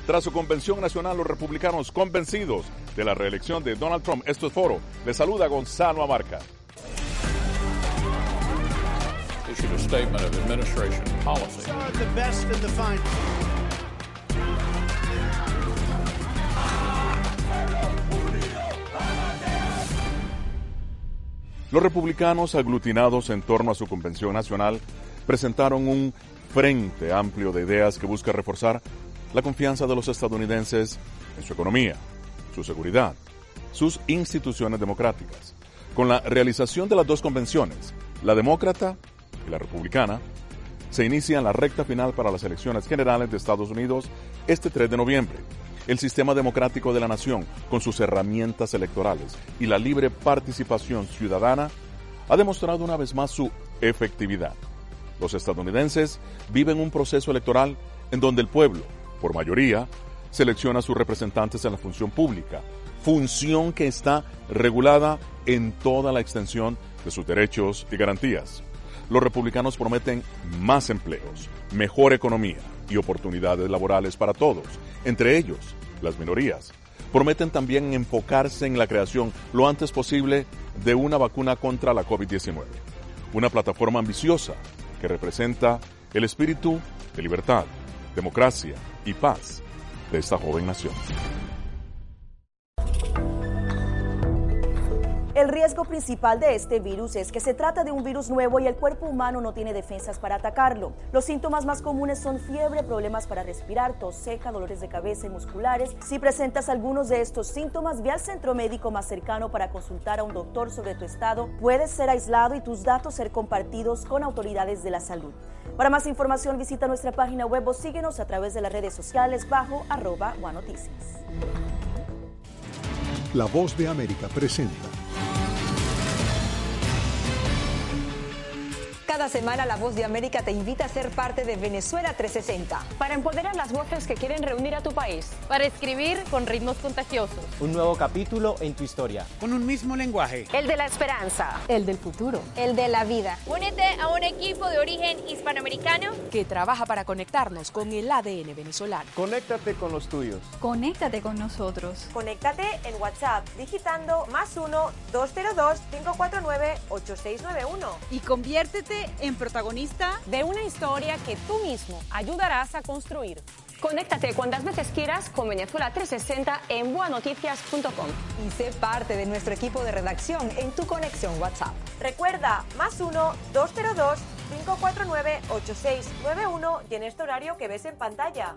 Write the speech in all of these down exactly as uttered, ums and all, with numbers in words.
Tras su convención nacional, los republicanos convencidos de la reelección de Donald Trump. Esto es Foro. Les saluda Gonzalo Abarca. Issued a statement of administration policy. Los republicanos, aglutinados en torno a su convención nacional, presentaron un frente amplio de ideas que busca reforzar la confianza de los estadounidenses en su economía, su seguridad, sus instituciones democráticas. Con la realización de las dos convenciones, la demócrata y la republicana, se inicia la recta final para las elecciones generales de Estados Unidos este tres de noviembre. El sistema democrático de la nación, con sus herramientas electorales y la libre participación ciudadana, ha demostrado una vez más su efectividad. Los estadounidenses viven un proceso electoral en donde el pueblo, por mayoría, selecciona a sus representantes en la función pública, función que está regulada en toda la extensión de sus derechos y garantías. Los republicanos prometen más empleos, mejor economía y oportunidades laborales para todos, entre ellos las minorías. Prometen también enfocarse en la creación lo antes posible de una vacuna contra la COVID diecinueve, una plataforma ambiciosa que representa el espíritu de libertad, democracia y paz de esta joven nación. El riesgo principal de este virus es que se trata de un virus nuevo y el cuerpo humano no tiene defensas para atacarlo. Los síntomas más comunes son fiebre, problemas para respirar, tos seca, dolores de cabeza y musculares. Si presentas algunos de estos síntomas, ve al centro médico más cercano para consultar a un doctor sobre tu estado. Puedes ser aislado y tus datos ser compartidos con autoridades de la salud. Para más información, visita nuestra página web o síguenos a través de las redes sociales bajo arroba One Noticias. La Voz de América presenta. Cada semana La Voz de América te invita a ser parte de Venezuela trescientos sesenta. Para empoderar las voces que quieren reunir a tu país. Para escribir con ritmos contagiosos. Un nuevo capítulo en tu historia. Con un mismo lenguaje. El de la esperanza. El del futuro. El de la vida. Únete a un equipo de origen hispanoamericano que trabaja para conectarnos con el A D N venezolano. Conéctate con los tuyos. Conéctate con nosotros. Conéctate en WhatsApp digitando más uno dos cero dos cinco cuatro nueve ocho seis nueve uno. Y conviértete en protagonista de una historia que tú mismo ayudarás a construir. Conéctate cuantas veces quieras con Venezuela trescientos sesenta en boa noticias punto com y sé parte de nuestro equipo de redacción en tu conexión WhatsApp. Recuerda, más uno dos cero dos cinco cuatro nueve ocho seis nueve uno y en este horario que ves en pantalla.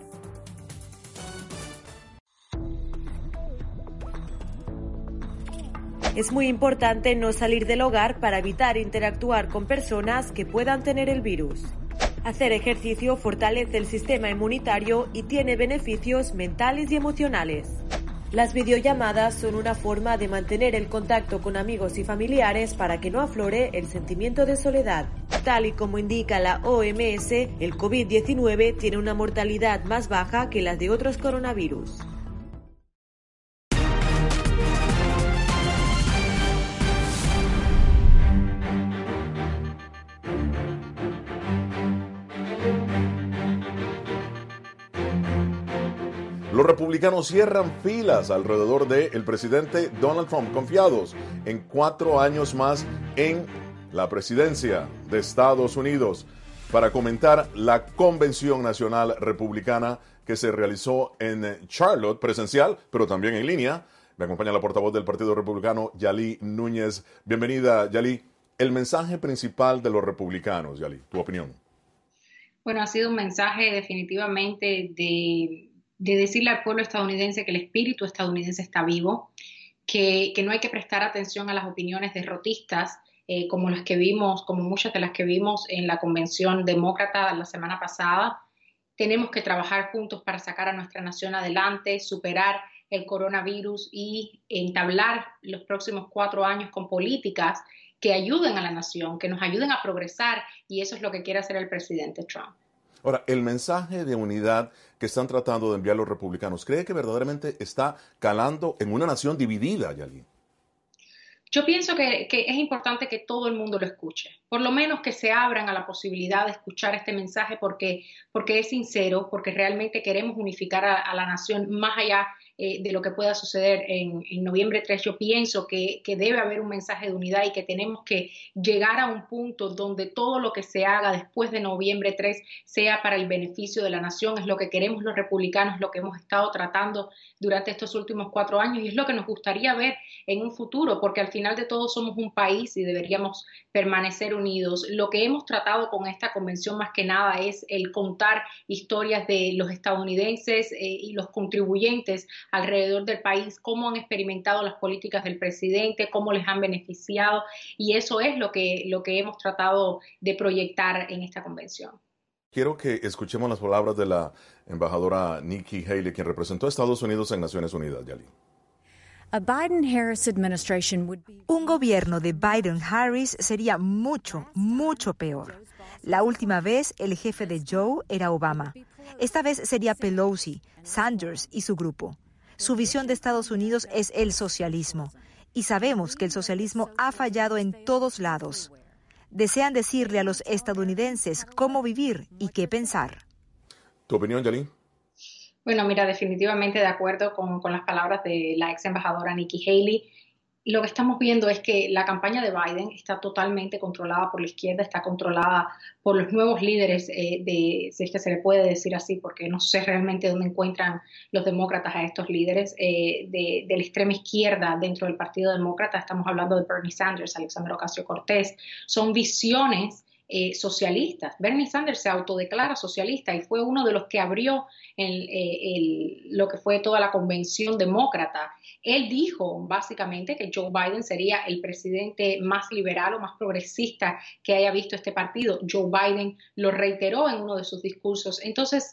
Es muy importante no salir del hogar para evitar interactuar con personas que puedan tener el virus. Hacer ejercicio fortalece el sistema inmunitario y tiene beneficios mentales y emocionales. Las videollamadas son una forma de mantener el contacto con amigos y familiares para que no aflore el sentimiento de soledad. Tal y como indica la O M S, el COVID diecinueve tiene una mortalidad más baja que las de otros coronavirus. Los republicanos cierran filas alrededor del presidente Donald Trump, confiados en cuatro años más en la presidencia de Estados Unidos, para comentar la Convención Nacional Republicana que se realizó en Charlotte, presencial, pero también en línea. Me acompaña la portavoz del Partido Republicano, Yali Núñez. Bienvenida, Yali. El mensaje principal de los republicanos, Yali, tu opinión. Bueno, ha sido un mensaje definitivamente de... de decirle al pueblo estadounidense que el espíritu estadounidense está vivo, que, que no hay que prestar atención a las opiniones derrotistas eh, como las que vimos, como muchas de las que vimos en la convención demócrata la semana pasada. Tenemos que trabajar juntos para sacar a nuestra nación adelante, superar el coronavirus y entablar los próximos cuatro años con políticas que ayuden a la nación, que nos ayuden a progresar, y eso es lo que quiere hacer el presidente Trump. Ahora, el mensaje de unidad que están tratando de enviar los republicanos, ¿cree que verdaderamente está calando en una nación dividida, Yali? Yo pienso que, que es importante que todo el mundo lo escuche. por lo menos que se abran a la posibilidad de escuchar este mensaje porque, porque es sincero, porque realmente queremos unificar a, a la nación más allá eh, de lo que pueda suceder en, en noviembre tres. Yo pienso que, que debe haber un mensaje de unidad y que tenemos que llegar a un punto donde todo lo que se haga después de noviembre tres sea para el beneficio de la nación. Es lo que queremos los republicanos, lo que hemos estado tratando durante estos últimos cuatro años y es lo que nos gustaría ver en un futuro, porque al final de todo somos un país y deberíamos permanecer unidos. Lo que hemos tratado con esta convención más que nada es el contar historias de los estadounidenses eh, y los contribuyentes alrededor del país, cómo han experimentado las políticas del presidente, cómo les han beneficiado y eso es lo que, lo que hemos tratado de proyectar en esta convención. Quiero que escuchemos las palabras de la embajadora Nikki Haley, quien representó a Estados Unidos en Naciones Unidas. Yali. Un gobierno de Biden-Harris sería mucho, mucho peor. La última vez el jefe de Joe era Obama. Esta vez sería Pelosi, Sanders y su grupo. Su visión de Estados Unidos es el socialismo. Y sabemos que el socialismo ha fallado en todos lados. Desean decirle a los estadounidenses cómo vivir y qué pensar. ¿Tu opinión, Yali? Bueno, mira, definitivamente de acuerdo con, con las palabras de la ex embajadora Nikki Haley. Lo que estamos viendo es que la campaña de Biden está totalmente controlada por la izquierda, está controlada por los nuevos líderes, eh, de, si es que se le puede decir así, porque no sé realmente dónde encuentran los demócratas a estos líderes eh, de, de la extrema izquierda dentro del Partido Demócrata. Estamos hablando de Bernie Sanders, Alexandria Ocasio-Cortez. Son visiones Eh, socialistas. Bernie Sanders se autodeclara socialista y fue uno de los que abrió el, eh, el, lo que fue toda la convención demócrata. Él dijo básicamente que Joe Biden sería el presidente más liberal o más progresista que haya visto este partido. Joe Biden lo reiteró en uno de sus discursos. Entonces,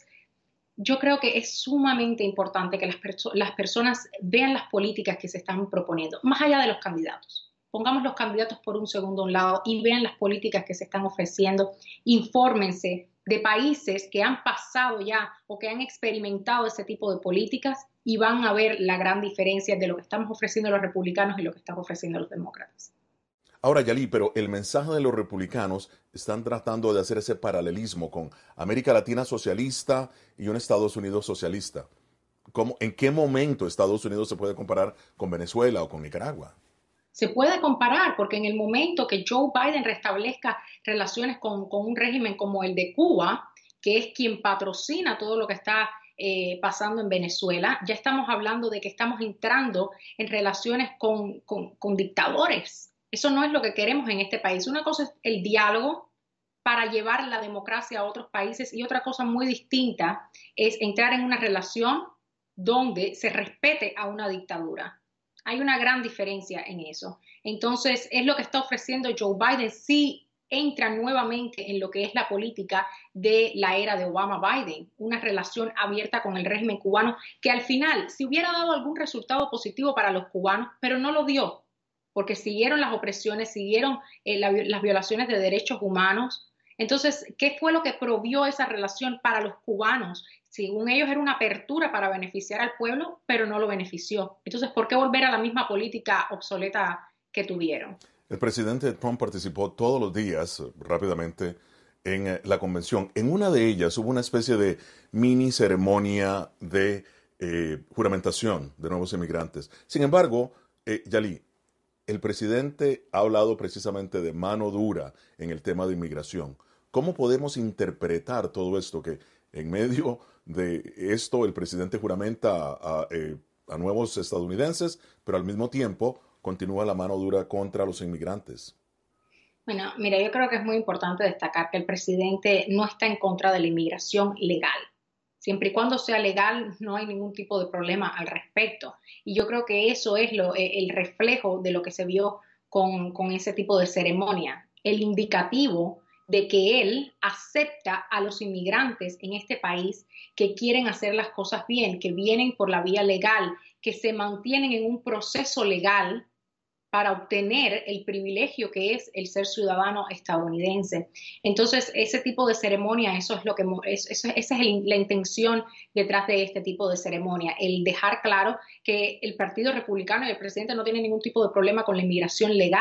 yo creo que es sumamente importante que las, perso- las personas vean las políticas que se están proponiendo, más allá de los candidatos. Pongamos los candidatos por un segundo a un lado y vean las políticas que se están ofreciendo. Infórmense de países que han pasado ya o que han experimentado ese tipo de políticas y van a ver la gran diferencia de lo que estamos ofreciendo los republicanos y lo que están ofreciendo los demócratas. Ahora, Yali, pero el mensaje de los republicanos están tratando de hacer ese paralelismo con América Latina socialista y un Estados Unidos socialista. ¿Cómo, ¿En qué momento Estados Unidos se puede comparar con Venezuela o con Nicaragua? Se puede comparar porque en el momento que Joe Biden restablezca relaciones con, con un régimen como el de Cuba, que es quien patrocina todo lo que está eh, pasando en Venezuela, ya estamos hablando de que estamos entrando en relaciones con, con, con dictadores. Eso no es lo que queremos en este país. Una cosa es el diálogo para llevar la democracia a otros países y otra cosa muy distinta es entrar en una relación donde se respete a una dictadura. Hay una gran diferencia en eso. Entonces, es lo que está ofreciendo Joe Biden. Sí entra nuevamente en lo que es la política de la era de Obama-Biden, una relación abierta con el régimen cubano que al final, si hubiera dado algún resultado positivo para los cubanos, pero no lo dio, porque siguieron las opresiones, siguieron eh, la, las violaciones de derechos humanos. Entonces, ¿qué fue lo que provió esa relación para los cubanos? Según ellos era una apertura para beneficiar al pueblo, pero no lo benefició. Entonces, ¿por qué volver a la misma política obsoleta que tuvieron? El presidente Trump participó todos los días, rápidamente, en la convención. En una de ellas hubo una especie de mini ceremonia de eh, juramentación de nuevos inmigrantes. Sin embargo, eh, Yali, el presidente ha hablado precisamente de mano dura en el tema de inmigración. ¿Cómo podemos interpretar todo esto que en medio de esto el presidente juramenta a, a, eh, a nuevos estadounidenses, pero al mismo tiempo continúa la mano dura contra los inmigrantes? Bueno, mira, yo creo que es muy importante destacar que el presidente no está en contra de la inmigración legal. Siempre y cuando sea legal, no hay ningún tipo de problema al respecto. Y yo creo que eso es lo, el reflejo de lo que se vio con, con ese tipo de ceremonia. El indicativo de que él acepta a los inmigrantes en este país que quieren hacer las cosas bien, que vienen por la vía legal, que se mantienen en un proceso legal para obtener el privilegio que es el ser ciudadano estadounidense. Entonces, ese tipo de ceremonia, eso es lo que es, eso, esa es el, la intención detrás de este tipo de ceremonia, el dejar claro que el Partido Republicano y el presidente no tienen ningún tipo de problema con la inmigración legal.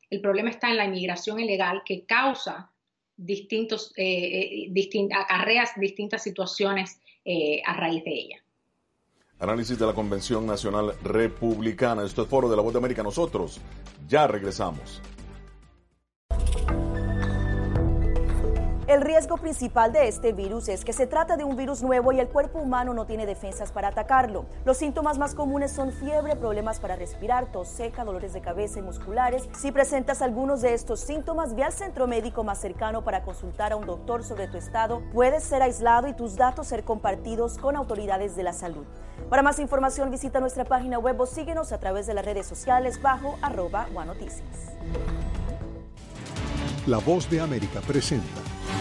El problema está en la inmigración ilegal que causa distintos, eh, distint, acarreas distintas situaciones eh, a raíz de ella. Análisis de la Convención Nacional Republicana. Esto es Foro de la Voz de América. Nosotros ya regresamos. El riesgo principal de este virus es que se trata de un virus nuevo y el cuerpo humano no tiene defensas para atacarlo. Los síntomas más comunes son fiebre, problemas para respirar, tos seca, dolores de cabeza y musculares. Si presentas algunos de estos síntomas, ve al centro médico más cercano para consultar a un doctor sobre tu estado. Puedes ser aislado y tus datos ser compartidos con autoridades de la salud. Para más información, visita nuestra página web o síguenos a través de las redes sociales bajo arroba One Noticias. La Voz de América presenta.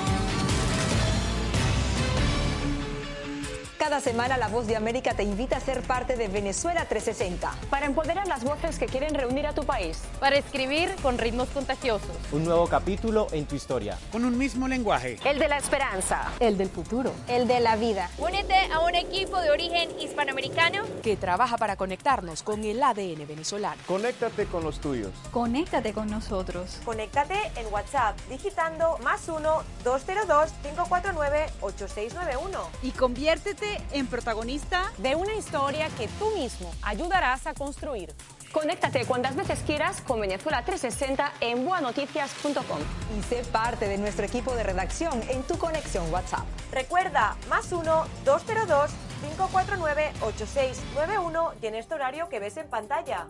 Cada semana La Voz de América te invita a ser parte de Venezuela trescientos sesenta. Para empoderar las voces que quieren reunir a tu país. Para escribir con ritmos contagiosos. Un nuevo capítulo en tu historia. Con un mismo lenguaje. El de la esperanza. El del futuro. El de la vida. Únete a un equipo de origen hispanoamericano que trabaja para conectarnos con el A D N venezolano. Conéctate con los tuyos. Conéctate con nosotros. Conéctate en WhatsApp digitando más uno dos cero dos cinco cuatro nueve ocho seis nueve uno. Y conviértete en protagonista de una historia que tú mismo ayudarás a construir. Conéctate cuantas veces quieras con Venezuela trescientos sesenta en boa noticias punto com. Y sé parte de nuestro equipo de redacción en tu conexión WhatsApp. Recuerda, más uno dos cero dos cinco cuatro nueve ocho seis nueve uno y en este horario que ves en pantalla.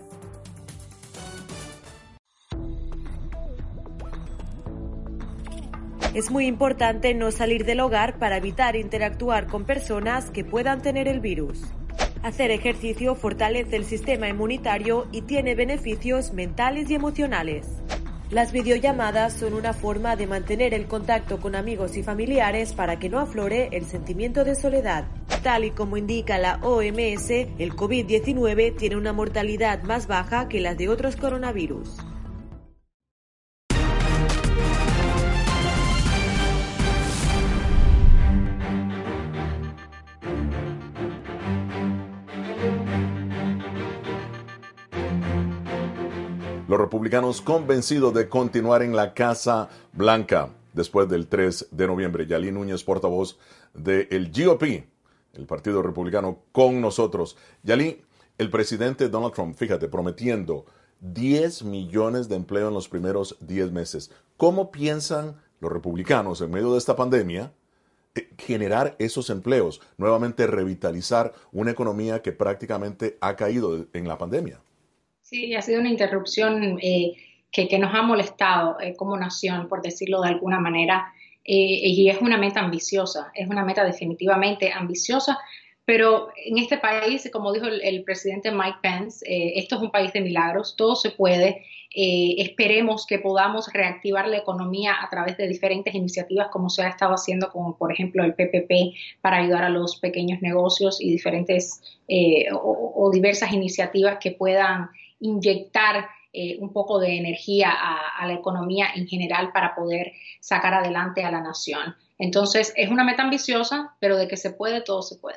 Es muy importante no salir del hogar para evitar interactuar con personas que puedan tener el virus. Hacer ejercicio fortalece el sistema inmunitario y tiene beneficios mentales y emocionales. Las videollamadas son una forma de mantener el contacto con amigos y familiares para que no aflore el sentimiento de soledad. Tal y como indica la O M S, el COVID diecinueve tiene una mortalidad más baja que las de otros coronavirus. Los republicanos convencidos de continuar en la Casa Blanca después del tres de noviembre. Yalí Núñez, portavoz del G O P, el Partido Republicano, con nosotros. Yalí, el presidente Donald Trump, fíjate, prometiendo diez millones de empleo en los primeros diez meses. ¿Cómo piensan los republicanos en medio de esta pandemia generar esos empleos, nuevamente revitalizar una economía que prácticamente ha caído en la pandemia? Sí, ha sido una interrupción eh, que, que nos ha molestado eh, como nación, por decirlo de alguna manera, eh, y es una meta ambiciosa, es una meta definitivamente ambiciosa, pero en este país, como dijo el, el presidente Mike Pence, eh, esto es un país de milagros, todo se puede, eh, esperemos que podamos reactivar la economía a través de diferentes iniciativas como se ha estado haciendo con, por ejemplo, el P P P para ayudar a los pequeños negocios y diferentes eh, o, o diversas iniciativas que puedan inyectar eh, un poco de energía a, a la economía en general para poder sacar adelante a la nación. Entonces, es una meta ambiciosa, pero de que se puede, todo se puede.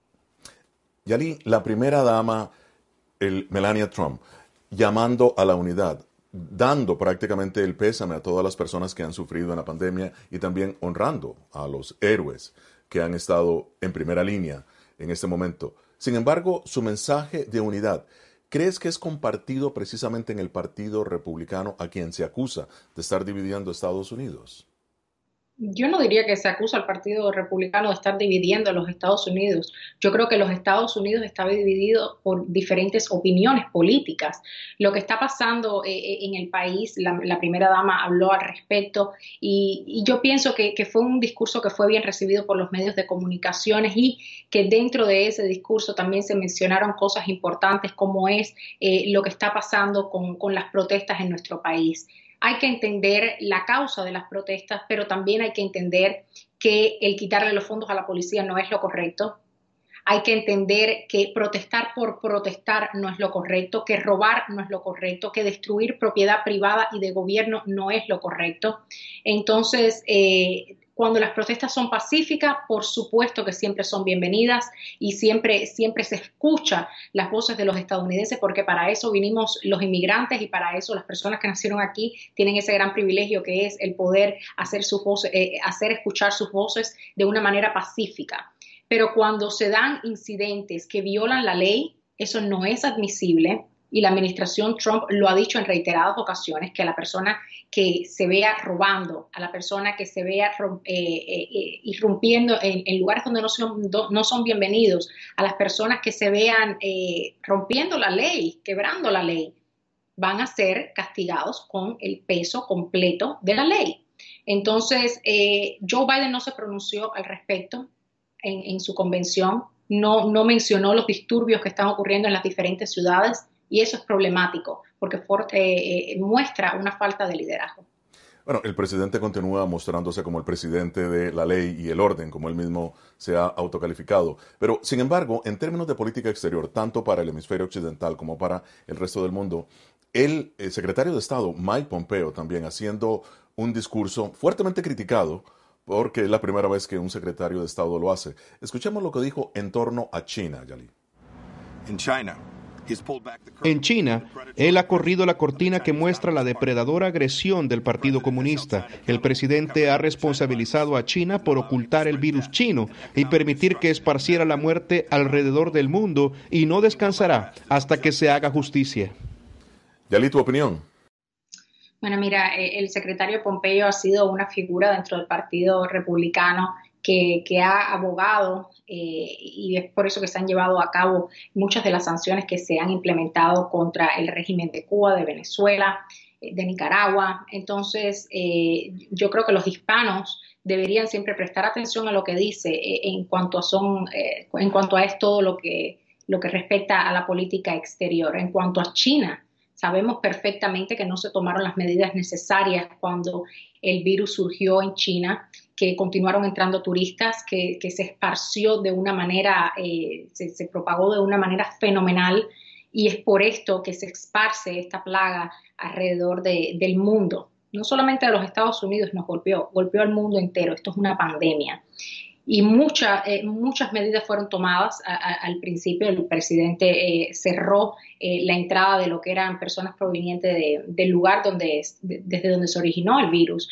Yalí, la primera dama, el Melania Trump, llamando a la unidad, dando prácticamente el pésame a todas las personas que han sufrido en la pandemia y también honrando a los héroes que han estado en primera línea en este momento. Sin embargo, su mensaje de unidad, ¿crees que es compartido precisamente en el Partido Republicano a quien se acusa de estar dividiendo Estados Unidos? Yo no diría que se acusa al Partido Republicano de estar dividiendo a los Estados Unidos. Yo creo que los Estados Unidos está dividido por diferentes opiniones políticas. Lo que está pasando eh, en el país, la, la primera dama habló al respecto y, y yo pienso que, que fue un discurso que fue bien recibido por los medios de comunicaciones y que dentro de ese discurso también se mencionaron cosas importantes como es eh, lo que está pasando con, con las protestas en nuestro país. Hay que entender la causa de las protestas, pero también hay que entender que el quitarle los fondos a la policía no es lo correcto. Hay que entender que protestar por protestar no es lo correcto, que robar no es lo correcto, que destruir propiedad privada y de gobierno no es lo correcto. Entonces, eh, cuando las protestas son pacíficas, por supuesto que siempre son bienvenidas y siempre, siempre se escucha las voces de los estadounidenses, porque para eso vinimos los inmigrantes y para eso las personas que nacieron aquí tienen ese gran privilegio que es el poder hacer, sus voces, eh, hacer escuchar sus voces de una manera pacífica. Pero cuando se dan incidentes que violan la ley, eso no es admisible. Y la administración Trump lo ha dicho en reiteradas ocasiones, que a la persona que se vea robando, a la persona que se vea eh, eh, irrumpiendo en, en lugares donde no son, no son bienvenidos, a las personas que se vean eh, rompiendo la ley, quebrando la ley, van a ser castigados con el peso completo de la ley. Entonces, eh, Joe Biden no se pronunció al respecto en, en su convención, no, no mencionó los disturbios que están ocurriendo en las diferentes ciudades. Y eso es problemático porque for, eh, eh, muestra una falta de liderazgo. Bueno, el presidente continúa mostrándose como el presidente de la ley y el orden, como él mismo se ha autocalificado. Pero, sin embargo, en términos de política exterior, tanto para el hemisferio occidental como para el resto del mundo, el, el secretario de Estado, Mike Pompeo, también haciendo un discurso fuertemente criticado, porque es la primera vez que un secretario de Estado lo hace. Escuchemos lo que dijo en torno a China, Yali. En China. En China, él ha corrido la cortina que muestra la depredadora agresión del Partido Comunista. El presidente ha responsabilizado a China por ocultar el virus chino y permitir que esparciera la muerte alrededor del mundo y no descansará hasta que se haga justicia. Yali, ¿tu opinión? Bueno, mira, el secretario Pompeo ha sido una figura dentro del Partido Republicano que, que ha abogado eh, y es por eso que se han llevado a cabo muchas de las sanciones que se han implementado contra el régimen de Cuba, de Venezuela, eh, de Nicaragua. Entonces, eh, yo creo que los hispanos deberían siempre prestar atención a lo que dice eh, en cuanto a son, eh, en cuanto a es todo lo que, lo que respecta a la política exterior. En cuanto a China, sabemos perfectamente que no se tomaron las medidas necesarias cuando el virus surgió en China, que continuaron entrando turistas, que, que se esparció de una manera, eh, se, se propagó de una manera fenomenal y es por esto que se esparce esta plaga alrededor de, del mundo. No solamente a los Estados Unidos nos golpeó, golpeó al mundo entero. Esto es una pandemia. Y mucha, eh, muchas medidas fueron tomadas a, a, al principio. El presidente eh, cerró eh, la entrada de lo que eran personas provenientes de, del lugar donde es, de, desde donde se originó el virus.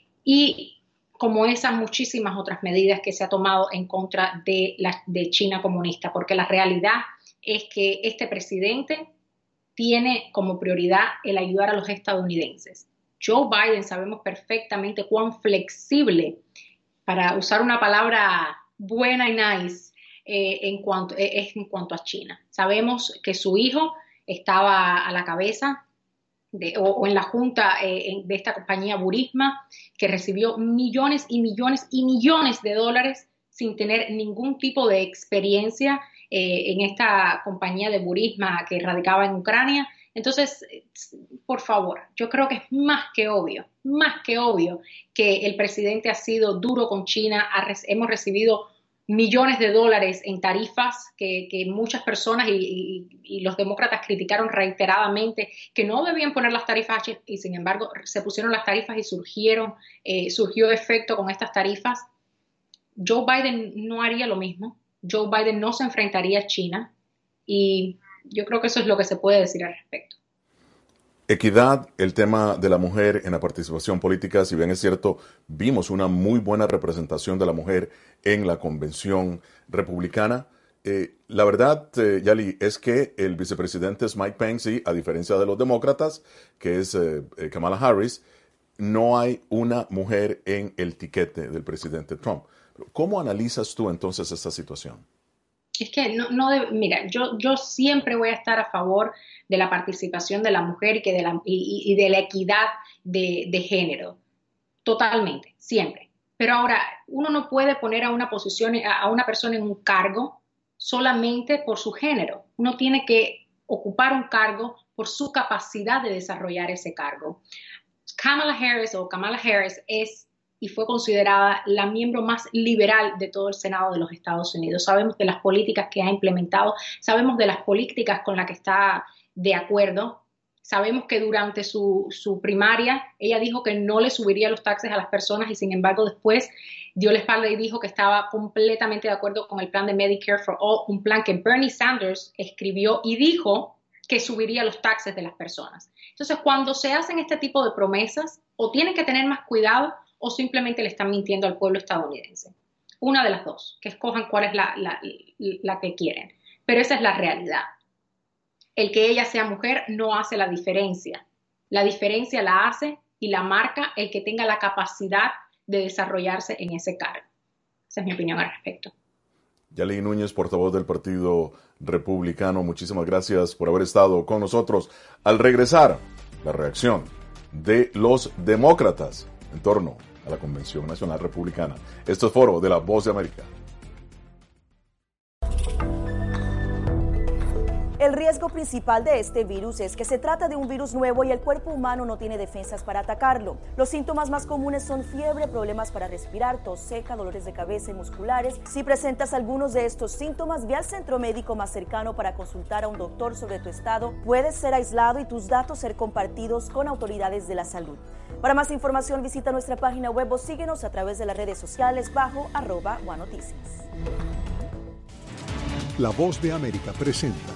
Y como esas muchísimas otras medidas que se ha tomado en contra de, la, de China comunista, porque la realidad es que este presidente tiene como prioridad el ayudar a los estadounidenses. Joe Biden sabemos perfectamente cuán flexible, para usar una palabra buena y nice, eh, en cuanto, eh, es en cuanto a China. Sabemos que su hijo estaba a la cabeza de, o, o en la junta eh, de esta compañía Burisma, que recibió millones y millones y millones de dólares sin tener ningún tipo de experiencia eh, en esta compañía de Burisma que radicaba en Ucrania. Entonces, por favor, yo creo que es más que obvio, más que obvio que el presidente ha sido duro con China. Ha, hemos recibido millones de dólares en tarifas que, que muchas personas y, y, y los demócratas criticaron reiteradamente que no debían poner las tarifas y sin embargo se pusieron las tarifas y surgieron, eh, surgió efecto con estas tarifas. Joe Biden no haría lo mismo. Joe Biden no se enfrentaría a China y yo creo que eso es lo que se puede decir al respecto. Equidad, el tema de la mujer en la participación política, si bien es cierto, vimos una muy buena representación de la mujer en la convención republicana. Eh, la verdad, eh, Yali, es que el vicepresidente es Mike Pence y, a diferencia de los demócratas, que es eh, Kamala Harris, no hay una mujer en el tiquete del presidente Trump. ¿Cómo analizas tú entonces esta situación? Es que no, no debe, mira, yo, yo siempre voy a estar a favor de la participación de la mujer y, que de, la, y, y de la equidad de, de género, totalmente, siempre. Pero ahora, uno no puede poner a una posición, a una persona en un cargo solamente por su género. Uno tiene que ocupar un cargo por su capacidad de desarrollar ese cargo. Kamala Harris o Kamala Harris es y fue considerada la miembro más liberal de todo el Senado de los Estados Unidos. Sabemos de las políticas que ha implementado, sabemos de las políticas con las que está de acuerdo. Sabemos que durante su, su primaria ella dijo que no le subiría los taxes a las personas y sin embargo después dio la espalda y dijo que estaba completamente de acuerdo con el plan de Medicare for All, un plan que Bernie Sanders escribió y dijo que subiría los taxes de las personas. Entonces, cuando se hacen este tipo de promesas, o tienen que tener más cuidado o simplemente le están mintiendo al pueblo estadounidense. Una de las dos, que escojan cuál es la, la, la que quieren. Pero esa es la realidad. El que ella sea mujer no hace la diferencia. La diferencia la hace y la marca el que tenga la capacidad de desarrollarse en ese cargo. Esa es mi opinión al respecto. Yali Núñez, portavoz del Partido Republicano, muchísimas gracias por haber estado con nosotros. Al regresar, la reacción de los demócratas en torno a la Convención Nacional Republicana. Esto es Foro de la Voz de América. El riesgo principal de este virus es que se trata de un virus nuevo y el cuerpo humano no tiene defensas para atacarlo. Los síntomas más comunes son fiebre, problemas para respirar, tos seca, dolores de cabeza y musculares. Si presentas algunos de estos síntomas, ve al centro médico más cercano para consultar a un doctor sobre tu estado. Puedes ser aislado y tus datos ser compartidos con autoridades de la salud. Para más información, visita nuestra página web o síguenos a través de las redes sociales bajo arroba One Noticias. La Voz de América presenta.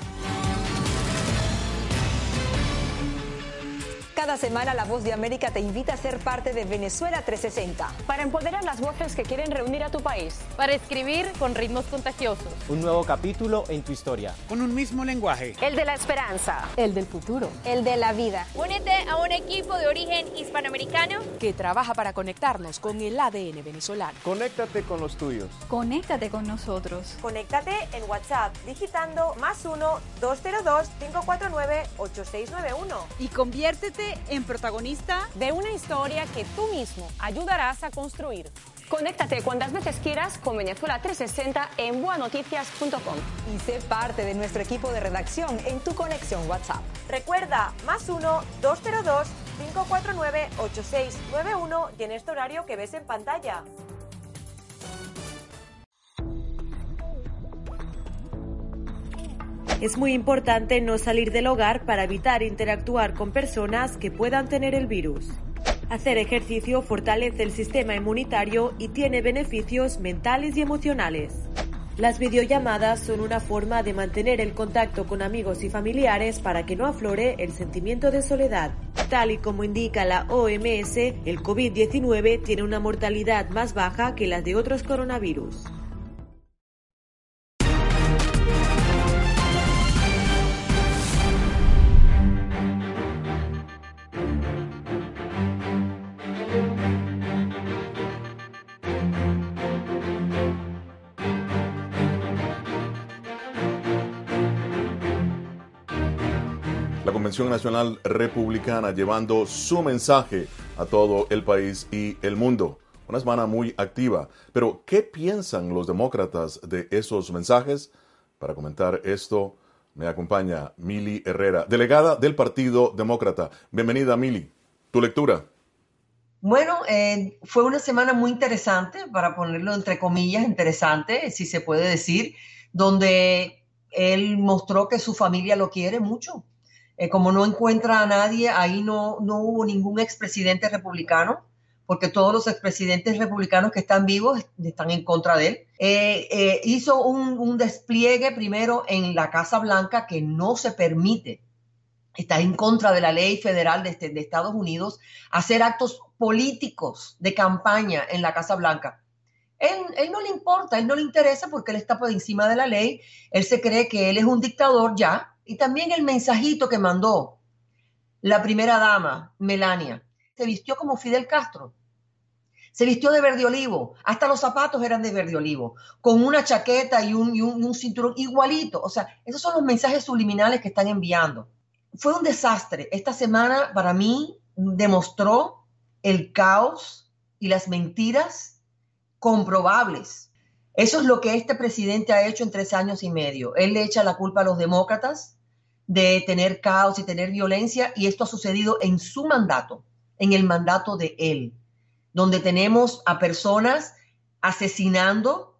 Cada semana La Voz de América te invita a ser parte de Venezuela trescientos sesenta. Para empoderar las voces que quieren reunir a tu país. Para escribir con ritmos contagiosos. Un nuevo capítulo en tu historia. Con un mismo lenguaje. El de la esperanza. El del futuro. El de la vida. Únete a un equipo de origen hispanoamericano que trabaja para conectarnos con el A D N venezolano. Conéctate con los tuyos. Conéctate con nosotros. Conéctate en WhatsApp digitando más uno dos cero dos cinco cuatro nueve ocho seis nueve uno. Y conviértete en protagonista de una historia que tú mismo ayudarás a construir. Conéctate cuantas veces quieras con Venezuela trescientos sesenta en boa noticias punto com. Y sé parte de nuestro equipo de redacción en tu conexión WhatsApp. Recuerda, más uno dos cero dos cinco cuatro nueve ocho seis nueve uno y en este horario que ves en pantalla. Es muy importante no salir del hogar para evitar interactuar con personas que puedan tener el virus. Hacer ejercicio fortalece el sistema inmunitario y tiene beneficios mentales y emocionales. Las videollamadas son una forma de mantener el contacto con amigos y familiares para que no aflore el sentimiento de soledad. Tal y como indica la O M S, el COVID diecinueve tiene una mortalidad más baja que la de otros coronavirus. La Convención Nacional Republicana llevando su mensaje a todo el país y el mundo. Una semana muy activa. Pero, ¿qué piensan los demócratas de esos mensajes? Para comentar esto, me acompaña Mili Herrera, delegada del Partido Demócrata. Bienvenida, Mili. ¿Tu lectura? Bueno, eh, fue una semana muy interesante, para ponerlo entre comillas, interesante, si se puede decir, donde él mostró que su familia lo quiere mucho. Eh, como no encuentra a nadie, ahí no, no hubo ningún expresidente republicano, porque todos los expresidentes republicanos que están vivos están en contra de él. Eh, eh, hizo un, un despliegue primero en la Casa Blanca que no se permite, está en contra de la ley federal de, este, de Estados Unidos, hacer actos políticos de campaña en la Casa Blanca. Él, él no le importa, él no le interesa porque él está por encima de la ley, él se cree que él es un dictador ya. Y también el mensajito que mandó la primera dama, Melania, se vistió como Fidel Castro, se vistió de verde olivo, hasta los zapatos eran de verde olivo, con una chaqueta y un, y un, y un cinturón igualito. O sea, esos son los mensajes subliminales que están enviando. Fue un desastre. Esta semana para mí demostró el caos y las mentiras comprobables. Eso es lo que este presidente ha hecho en tres años y medio. Él le echa la culpa a los demócratas de tener caos y tener violencia, y esto ha sucedido en su mandato, en el mandato de él. donde tenemos a personas asesinando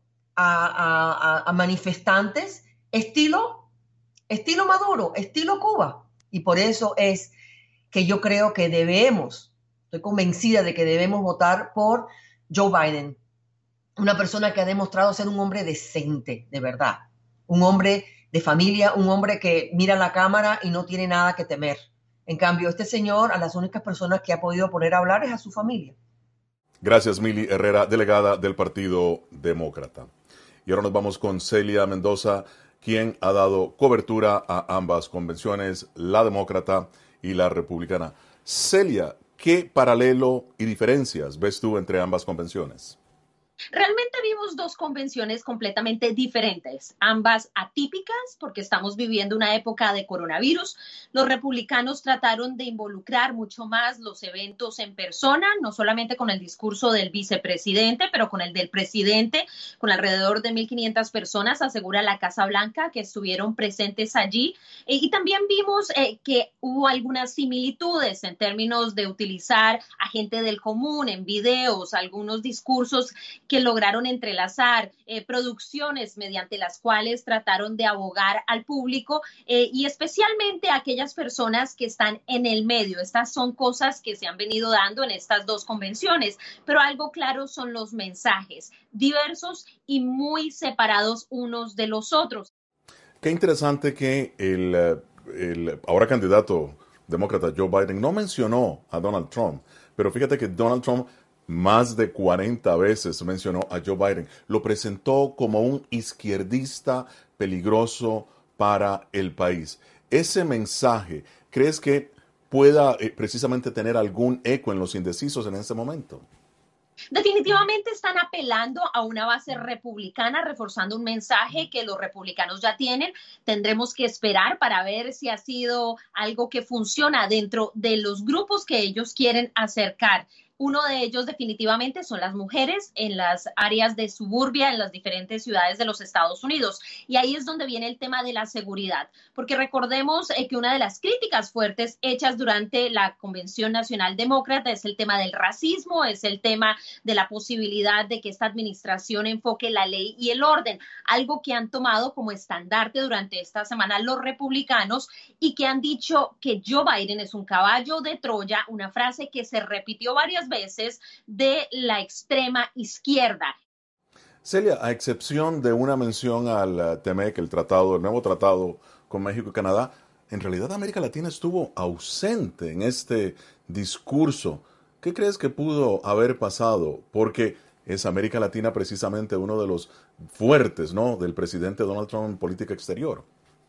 a, a, a manifestantes estilo, estilo Maduro, estilo Cuba. Y por eso es que yo creo que debemos, estoy convencida de que debemos votar por Joe Biden, una persona que ha demostrado ser un hombre decente, de verdad, un hombre de familia, un hombre que mira la cámara y no tiene nada que temer. En cambio, este señor, a las únicas personas que ha podido poner a hablar es a su familia. Gracias, Mili Herrera, delegada del Partido Demócrata. Y ahora nos vamos con Celia Mendoza, quien ha dado cobertura a ambas convenciones, la demócrata y la republicana. Celia, ¿qué paralelo y diferencias ves tú entre ambas convenciones? Realmente vimos dos convenciones completamente diferentes, ambas atípicas porque estamos viviendo una época de coronavirus. Los republicanos trataron de involucrar mucho más los eventos en persona, no solamente con el discurso del vicepresidente, pero con el del presidente, con alrededor de mil quinientas personas, asegura la Casa Blanca, que estuvieron presentes allí. Eh, y también vimos eh, que hubo algunas similitudes en términos de utilizar a gente del común en videos, algunos discursos que lograron entrelazar eh, producciones mediante las cuales trataron de abogar al público eh, y especialmente a aquellas personas que están en el medio. Estas son cosas que se han venido dando en estas dos convenciones, pero algo claro son los mensajes, diversos y muy separados unos de los otros. Qué interesante que el, el ahora candidato demócrata Joe Biden no mencionó a Donald Trump, pero fíjate que Donald Trump más de cuarenta veces mencionó a Joe Biden. Lo presentó como un izquierdista peligroso para el país. Ese mensaje, ¿crees que pueda eh, precisamente tener algún eco en los indecisos en este momento? Definitivamente están apelando a una base republicana, reforzando un mensaje que los republicanos ya tienen. Tendremos que esperar para ver si ha sido algo que funciona dentro de los grupos que ellos quieren acercar. Uno de ellos definitivamente son las mujeres en las áreas de suburbia, en las diferentes ciudades de los Estados Unidos. Y ahí es donde viene el tema de la seguridad, porque recordemos eh, que una de las críticas fuertes hechas durante la Convención Nacional Demócrata es el tema del racismo, es el tema de la posibilidad de que esta administración enfoque la ley y el orden, algo que han tomado como estandarte durante esta semana los republicanos y que han dicho que Joe Biden es un caballo de Troya, una frase que se repitió varias veces de la extrema izquierda. Celia, a excepción de una mención al T M E C, el tratado, el nuevo tratado con México y Canadá, en realidad América Latina estuvo ausente en este discurso. ¿Qué crees que pudo haber pasado? Porque es América Latina precisamente uno de los fuertes, ¿no?, del presidente Donald Trump en política exterior.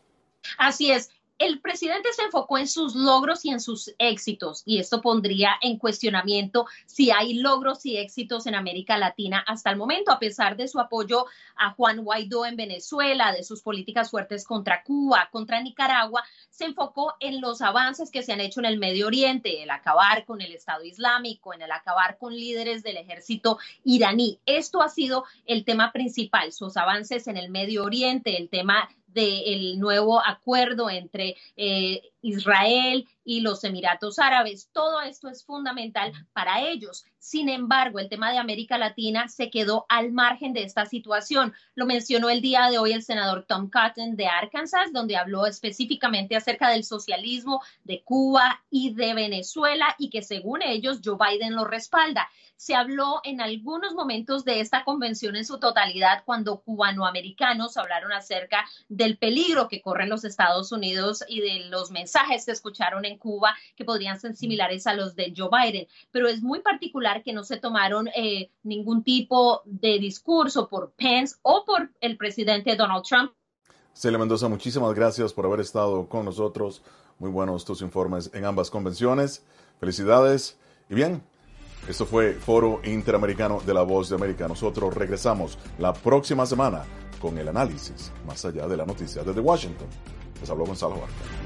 Así es. El presidente se enfocó en sus logros y en sus éxitos, y esto pondría en cuestionamiento si hay logros y éxitos en América Latina hasta el momento, a pesar de su apoyo a Juan Guaidó en Venezuela, de sus políticas fuertes contra Cuba, contra Nicaragua. Se enfocó en los avances que se han hecho en el Medio Oriente, el acabar con el Estado Islámico, en el acabar con líderes del ejército iraní. Esto ha sido el tema principal, sus avances en el Medio Oriente, el tema del nuevo acuerdo entre eh, Israel y los Emiratos Árabes. Todo esto es fundamental para ellos. Sin embargo, el tema de América Latina se quedó al margen de esta situación. Lo mencionó el día de hoy el senador Tom Cotton de Arkansas, donde habló específicamente acerca del socialismo de Cuba y de Venezuela y que según ellos Joe Biden lo respalda. Se habló en algunos momentos de esta convención en su totalidad cuando cubanoamericanos hablaron acerca del peligro que corren los Estados Unidos y de los mensajes que escucharon en Cuba que podrían ser similares a los de Joe Biden. Pero es muy particular que no se tomaron eh, ningún tipo de discurso por Pence o por el presidente Donald Trump. Celia Mendoza, muchísimas gracias por haber estado con nosotros. Muy buenos tus informes en ambas convenciones. Felicidades. Y bien, esto fue Foro Interamericano de la Voz de América. Nosotros regresamos la próxima semana con el análisis más allá de la noticia desde Washington. Les habló Gonzalo Barca.